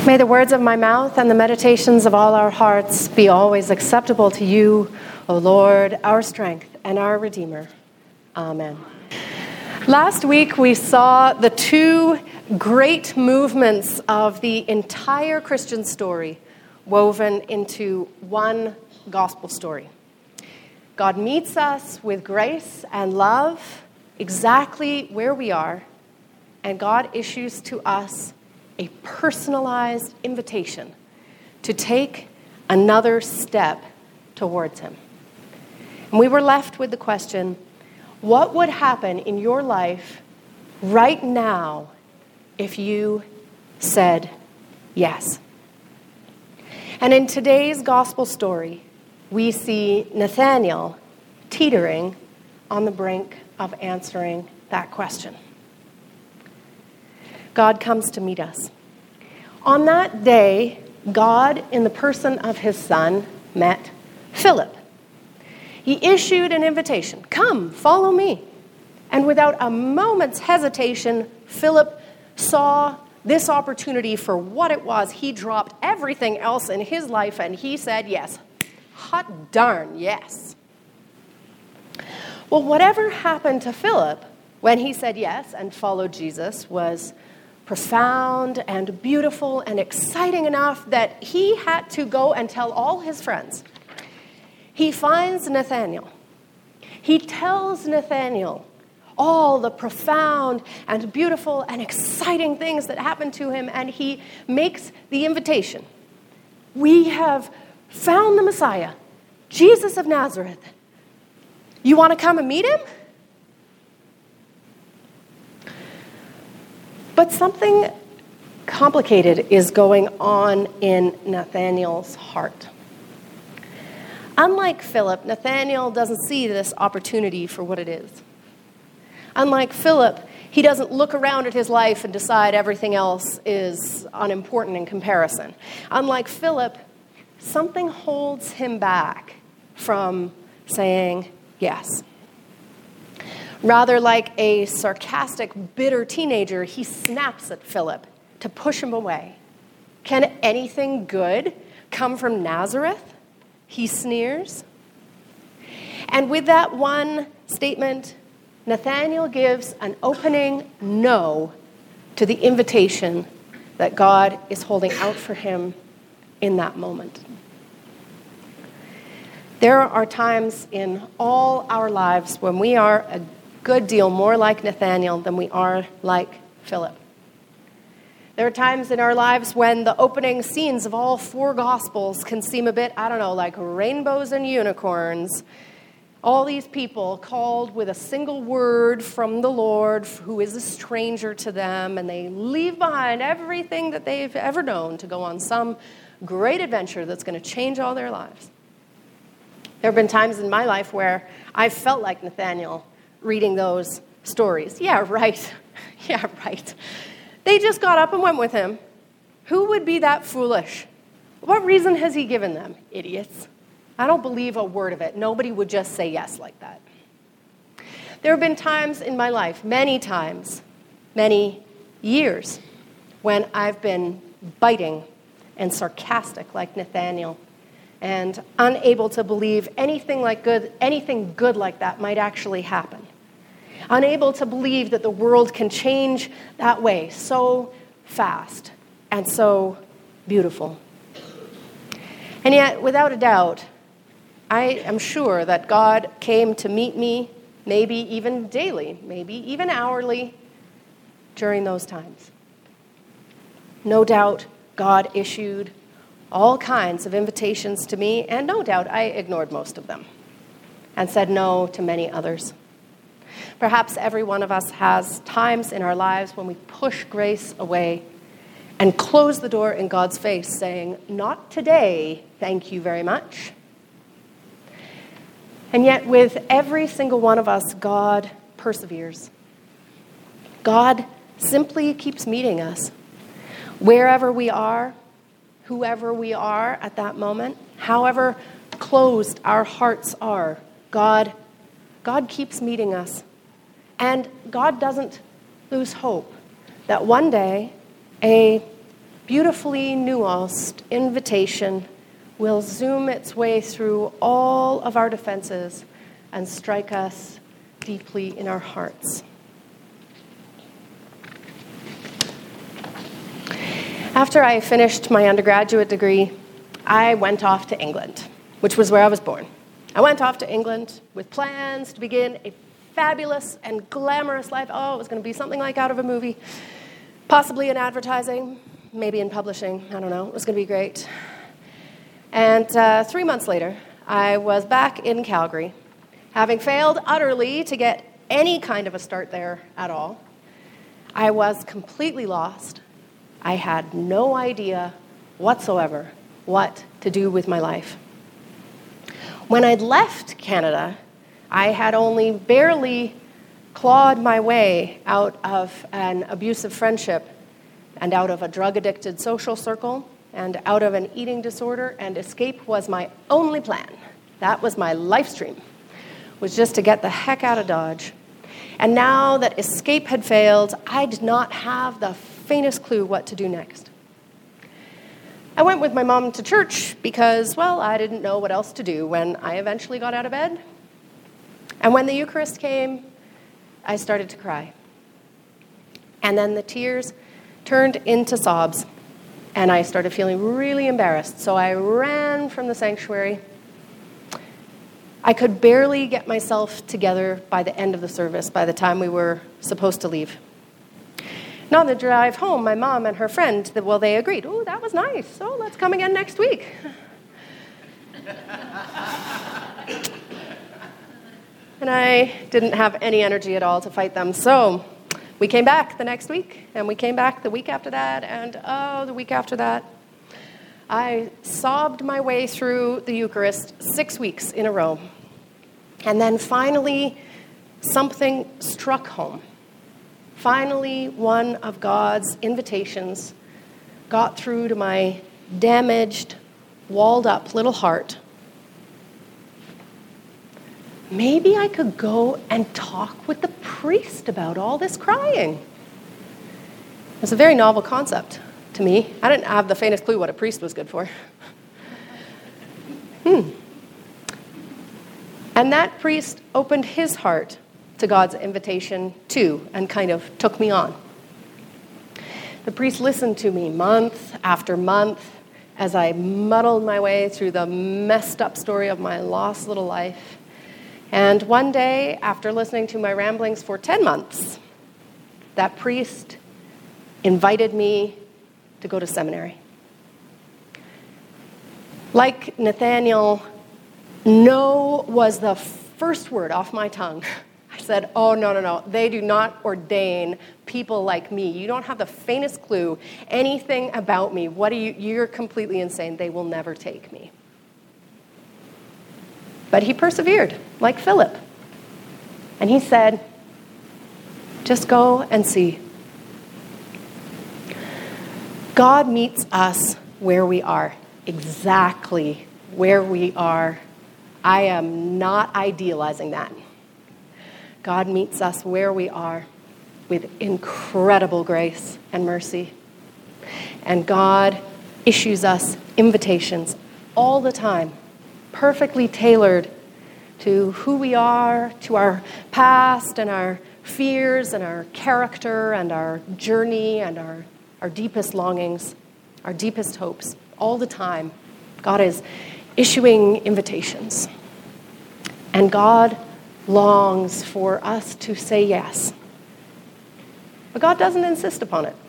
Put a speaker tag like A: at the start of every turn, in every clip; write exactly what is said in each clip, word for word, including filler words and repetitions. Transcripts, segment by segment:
A: May the words of my mouth and the meditations of all our hearts be always acceptable to you, O Lord, our strength and our Redeemer. Amen. Last week we saw the two great movements of the entire Christian story woven into one gospel story. God meets us with grace and love exactly where we are, and God issues to us a personalized invitation to take another step towards him. And we were left with the question, what would happen in your life right now if you said yes? And in today's gospel story, we see Nathanael teetering on the brink of answering that question. God comes to meet us. On that day, God, in the person of his Son, met Philip. He issued an invitation, "Come, follow me." And without a moment's hesitation, Philip saw this opportunity for what it was. He dropped everything else in his life and he said yes. Hot darn, yes. Well, whatever happened to Philip when he said yes and followed Jesus was profound and beautiful and exciting enough that he had to go and tell all his friends. He finds Nathanael. He tells Nathanael all the profound and beautiful and exciting things that happened to him, and he makes the invitation. We have found the Messiah, Jesus of Nazareth. You want to come and meet him? But something complicated is going on in Nathanael's heart. Unlike Philip, Nathanael doesn't see this opportunity for what it is. Unlike Philip, he doesn't look around at his life and decide everything else is unimportant in comparison. Unlike Philip, something holds him back from saying yes. Rather like a sarcastic, bitter teenager, he snaps at Philip to push him away. Can anything good come from Nazareth? He sneers. And with that one statement, Nathanael gives an opening no to the invitation that God is holding out for him in that moment. There are times in all our lives when we are a good deal more like Nathanael than we are like Philip. There are times in our lives when the opening scenes of all four Gospels can seem a bit, I don't know, like rainbows and unicorns. All these people called with a single word from the Lord who is a stranger to them, and they leave behind everything that they've ever known to go on some great adventure that's going to change all their lives. There have been times in my life where I felt like Nathanael reading those stories. Yeah, right. Yeah, right. They just got up and went with him. Who would be that foolish? What reason has he given them? Idiots. I don't believe a word of it. Nobody would just say yes like that. There have been times in my life, many times, many years, when I've been biting and sarcastic like Nathanael and unable to believe anything like good, anything good like that might actually happen. Unable to believe that the world can change that way so fast and so beautiful. And yet, without a doubt, I am sure that God came to meet me, maybe even daily, maybe even hourly, during those times. No doubt, God issued all kinds of invitations to me, and no doubt I ignored most of them and said no to many others. Perhaps every one of us has times in our lives when we push grace away and close the door in God's face, saying, "Not today, thank you very much." And yet, with every single one of us, God perseveres. God simply keeps meeting us. Wherever we are, whoever we are at that moment, however closed our hearts are, God, God keeps meeting us. And God doesn't lose hope that one day a beautifully nuanced invitation will zoom its way through all of our defenses and strike us deeply in our hearts. After I finished my undergraduate degree, I went off to England, which was where I was born. I went off to England with plans to begin a fabulous and glamorous life. Oh, it was going to be something like out of a movie, possibly in advertising, maybe in publishing. I don't know. It was going to be great. And uh, three months later, I was back in Calgary, having failed utterly to get any kind of a start there at all. I was completely lost. I had no idea whatsoever what to do with my life. When I'd left Canada, I had only barely clawed my way out of an abusive friendship and out of a drug-addicted social circle and out of an eating disorder, and escape was my only plan. That was my life stream, was just to get the heck out of Dodge. And now that escape had failed, I did not have the faintest clue what to do next. I went with my mom to church because, well, I didn't know what else to do when I eventually got out of bed. And when the Eucharist came, I started to cry. And then the tears turned into sobs, and I started feeling really embarrassed. So I ran from the sanctuary. I could barely get myself together by the end of the service, by the time we were supposed to leave. Now, on the drive home, my mom and her friend, well, they agreed. Oh, that was nice. So let's come again next week. And I didn't have any energy at all to fight them. So we came back the next week, and we came back the week after that, and oh, the week after that. I sobbed my way through the Eucharist six weeks in a row. And then finally, something struck home. Finally, one of God's invitations got through to my damaged, walled-up little heart. Maybe I could go and talk with the priest about all this crying. It was a very novel concept to me. I didn't have the faintest clue what a priest was good for. Hmm. And that priest opened his heart to God's invitation too, and kind of took me on. The priest listened to me month after month as I muddled my way through the messed up story of my lost little life. And one day, after listening to my ramblings for ten months, that priest invited me to go to seminary. Like Nathaniel, no was the first word off my tongue. I said, oh, no, no, no. They do not ordain people like me. You don't have the faintest clue anything about me. What are you? You're completely insane. They will never take me. But he persevered, like Philip. And he said, just go and see. God meets us where we are, exactly where we are. I am not idealizing that. God meets us where we are with incredible grace and mercy. And God issues us invitations all the time, perfectly tailored to who we are, to our past and our fears and our character and our journey and our, our deepest longings, our deepest hopes. All the time, God is issuing invitations. And God longs for us to say yes. But God doesn't insist upon it.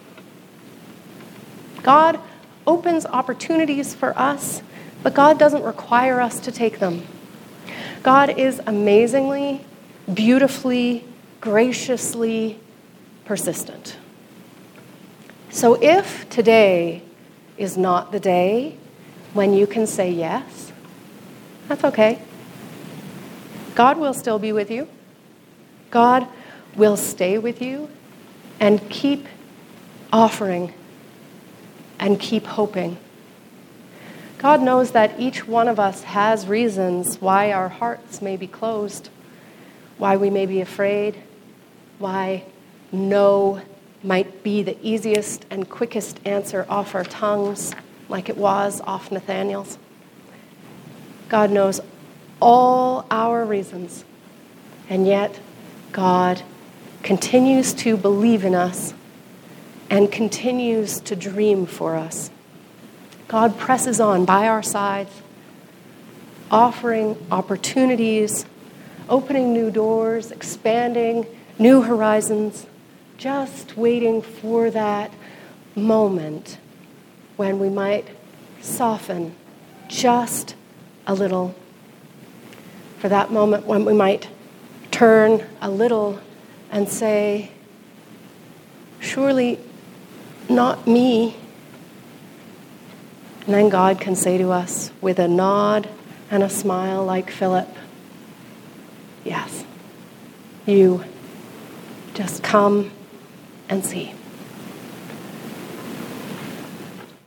A: God opens opportunities for us, but God doesn't require us to take them. God is amazingly, beautifully, graciously persistent. So if today is not the day when you can say yes, that's okay. God will still be with you. God will stay with you and keep offering and keep hoping. God knows that each one of us has reasons why our hearts may be closed, why we may be afraid, why no might be the easiest and quickest answer off our tongues, like it was off Nathanael's. God knows all our reasons, and yet God continues to believe in us and continues to dream for us. God presses on by our sides, offering opportunities, opening new doors, expanding new horizons, just waiting for that moment when we might soften just a little, for that moment when we might turn a little and say, surely not me. And then God can say to us with a nod and a smile like Philip, yes, you just come and see.